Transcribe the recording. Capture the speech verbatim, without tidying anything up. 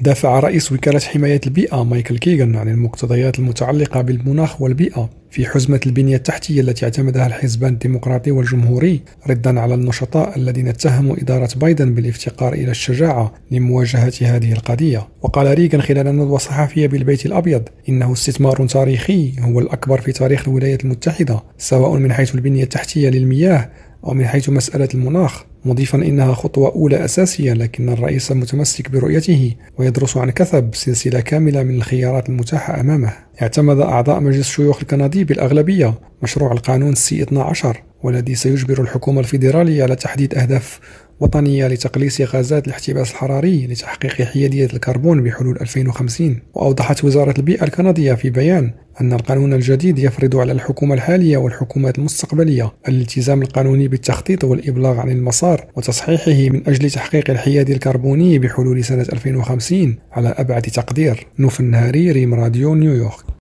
دافع رئيس وكالة حماية البيئة مايكل كيغان عن المقتضيات المتعلقة بالمناخ والبيئة في حزمة البنية التحتية التي اعتمدها الحزبان الديمقراطي والجمهوري، ردا على النشطاء الذين اتهموا إدارة بايدن بالافتقار إلى الشجاعة لمواجهة هذه القضية. وقال ريغان خلال ندوة صحفية بالبيت الأبيض إنه استثمار تاريخي هو الأكبر في تاريخ الولايات المتحدة، سواء من حيث البنية التحتية للمياه أو من حيث مسألة المناخ، مضيفا إنها خطوة أولى أساسية، لكن الرئيس متمسك برؤيته ويدرس عن كثب سلسلة كاملة من الخيارات المتاحة أمامه. اعتمد أعضاء مجلس الشيوخ الكندي بالأغلبية مشروع القانون سي اثني عشر، والذي سيجبر الحكومة الفيدرالية على تحديد أهداف وطنية لتقليص غازات الاحتباس الحراري لتحقيق حيادية الكربون بحلول ألفين وخمسين. وأوضحت وزارة البيئة الكندية في بيان أن القانون الجديد يفرض على الحكومة الحالية والحكومات المستقبلية الالتزام القانوني بالتخطيط والإبلاغ عن المسار وتصحيحه من أجل تحقيق الحياد الكربوني بحلول سنة ألفين وخمسين على أبعد تقدير. نوف النهاري، ريم راديو، نيويورك.